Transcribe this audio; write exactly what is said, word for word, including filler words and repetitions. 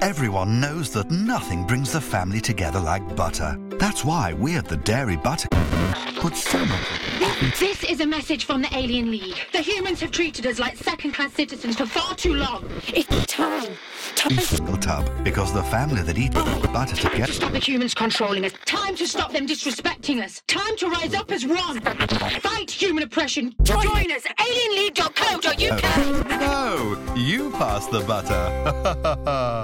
Everyone knows that nothing brings the family together like butter. That's why we at the Dairy Butter put so much... This is a message from the Alien League. The humans have treated us like second-class citizens for far too long. It's time. Time single tub, because the family that eat butter together... to stop the humans controlling us. Time to stop them disrespecting us. Time to rise up as one. Fight human oppression. Join us. alien league dot co dot U K. No, you pass the butter.